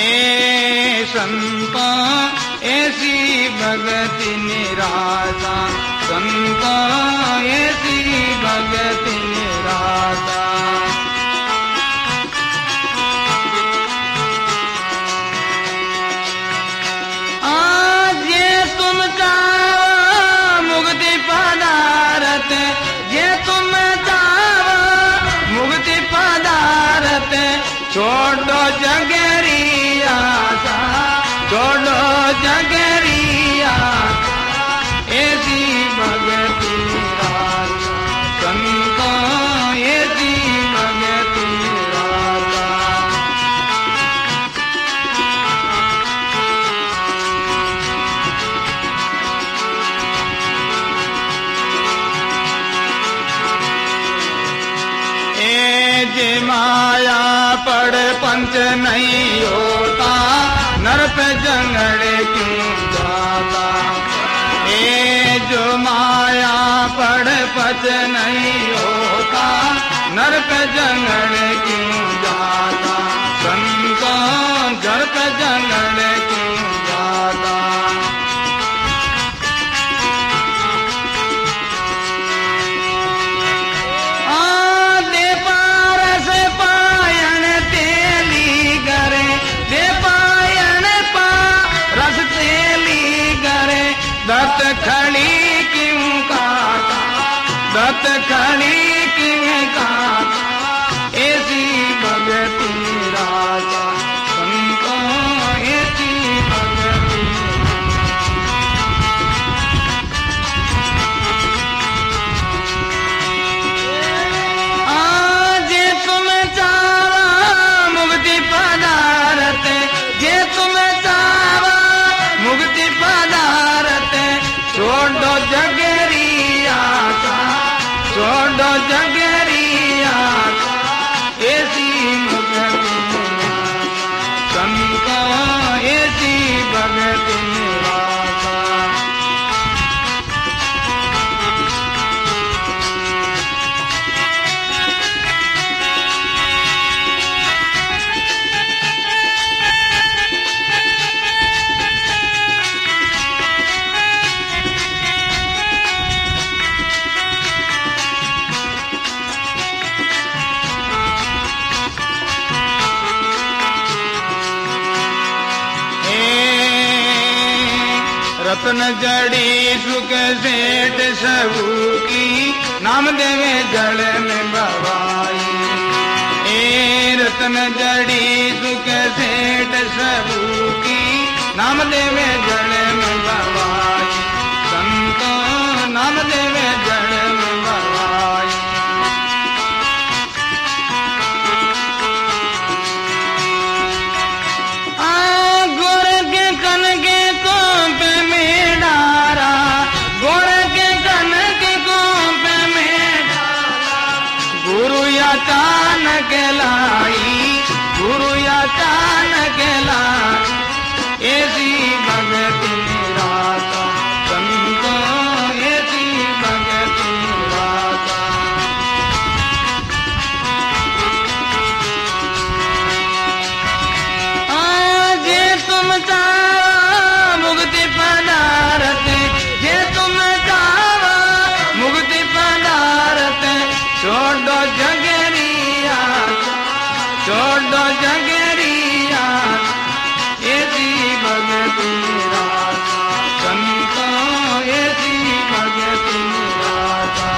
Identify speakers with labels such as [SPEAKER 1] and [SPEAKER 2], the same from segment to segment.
[SPEAKER 1] ए संता ऐसी भगति निराशा, संता ऐसी भगति निराशा। आज ये तुम चाहो मुक्ति पदारथ, ये तुम चाहो मुक्ति पदारथ, छोड़ो जगरी आशा, छोड़ो जगरी आशा, ऐसी भगति निराशा, संता ऐसी भगति निराशा। ए जे माया पड़ पंच नहीं होता, नर पे जंगड़े क्यों जाता। ए जो माया पड़ पंच नहीं होता, नर पे जंगड़े क्यों जाता। संता घर पे जंगड़े क्यों जाता। दत्त खड़ी क्यों काटा, दत्त खड़ी क्यों काटा, ऐसी भगति निराशा, संता ऐसी भगति। आज तुम चाहो मुक्ति पदारथ, जे तुम चाहो मुक्ति पदारथ, छोड़ो जगरी आशा, छोड़ो जगरी आशा, ऐसी भगति निराशा, संता ऐसी भगति निराशा। रत्न जड़ी सुख सेठ सबू की, नाम देवे जड़ में भवाई। ए रत्न जड़ी सुख सेठ सबू की, नाम देवे जड़ में भवाई। संतो नाम देवे जड़ में भवाई। अचानक लाई, गुरु अचानक लाई, ऐसी भगति निराशा, संतो ऐसी भगति निराशा। आज ये तुम चाहो मुक्ति पदारथ, ये तुम चाहो मुक्ति पदारथ, छोड़ो जगरी आशा, छोड़ो जगरी आशा, ऐसी भगति निराशा, संतो ऐसी भगति निराशा।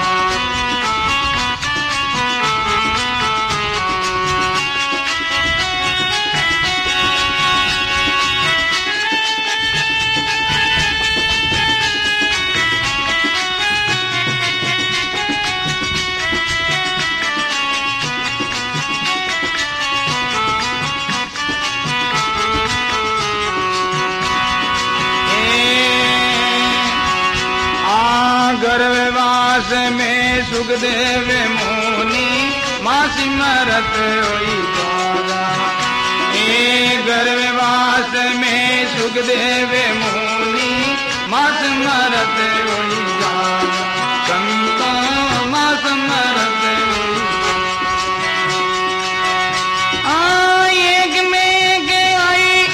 [SPEAKER 1] गर्भवास में सुखदेव मुनि, मासी मरत हुई जागा। ए गर्भवास में सुखदेव मुनि, मास मरत हुई जागा। संतो मास मरत हुई एक में के आई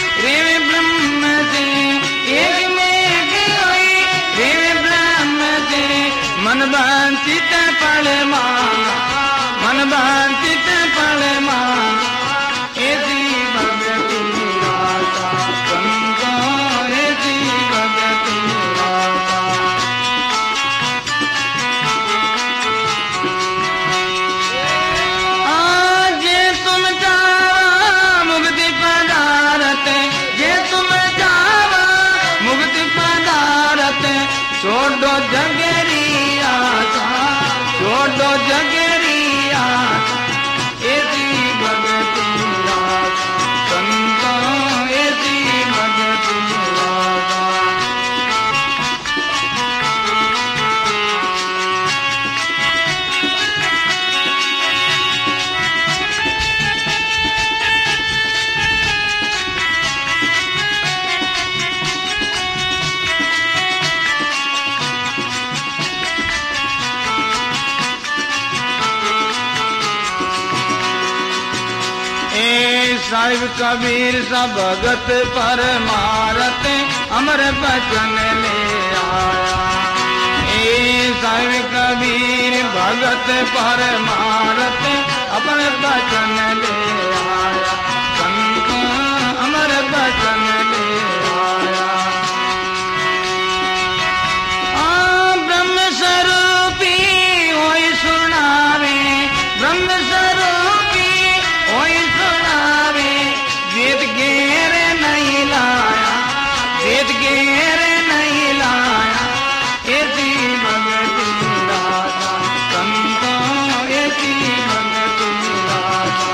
[SPEAKER 1] साहिब कबीर सा भगत पर मारत अमर बचन ले आया। साहिब कबीर भगत पर मारत अमर बचन ले आया। संत अमर बचन ले आया। ब्रह्म स्वरूपी होई सुनावे, ब्रह्म स्वरूपी होई सुनावे। वेद घेर नहीं लाया, वेद घेर नहीं लाया। ऐसी भगति राजा संतों, ऐसी भगति राजा।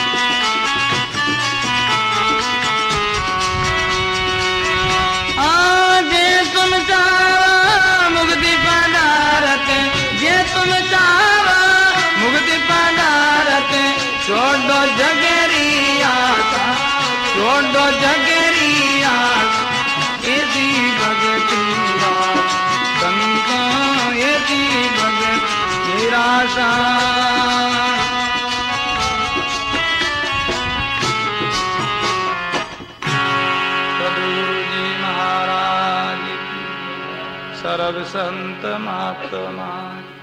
[SPEAKER 1] जे तुम चावा मुक्ति पदारत, जे तुम चावा मुक्ति पदारत। छोड़ दो जगरी आशा, छोड़ दो जगरी आशा। ऐसी भगति राजा संतों, ऐसी भगति निराशा। सद्गुरु जी महाराज की, सर्व संत महात्मा।